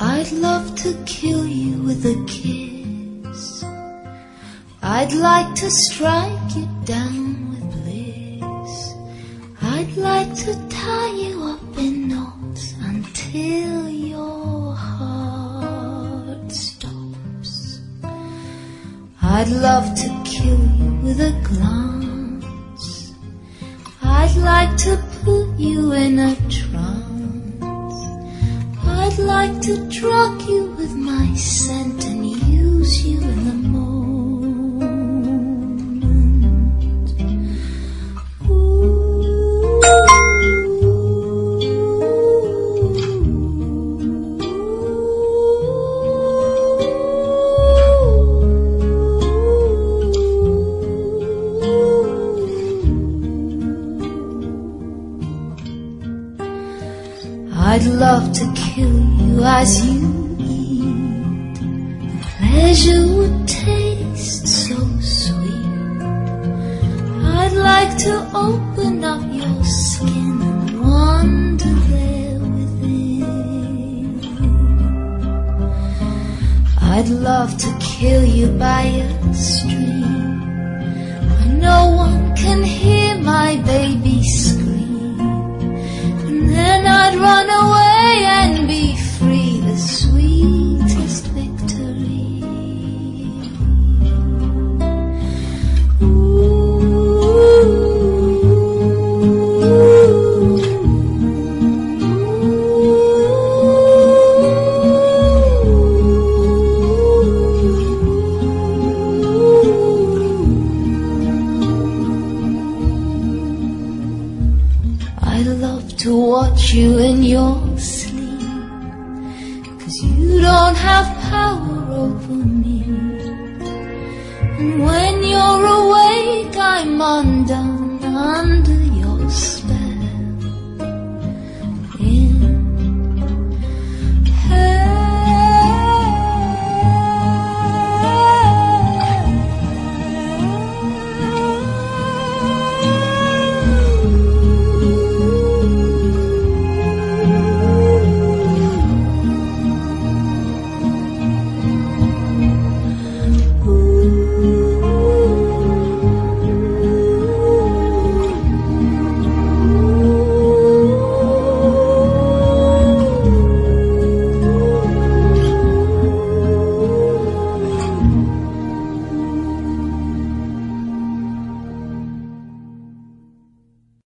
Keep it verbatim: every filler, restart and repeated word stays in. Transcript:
I'd love to kill you with a kiss. I'd like to strike you down with bliss. I'd like to tie you up in knots until your heart stops. I'd love to kill you with a glance. I'd like to put you in a trance. I'd like to drug you with my scent and use you in the moment. Ooh. I'd love to kill you as you eat. Pleasure would taste so sweet. I'd like to open up your skin and wander there within. I'd love to kill you by a stream where no one can hear my baby scream. Then I'd run away and be free, the sweetest victory. I'd love to watch you in your sleep, 'cause you don't have power over me. And when you're awake, I'm undone under your spell.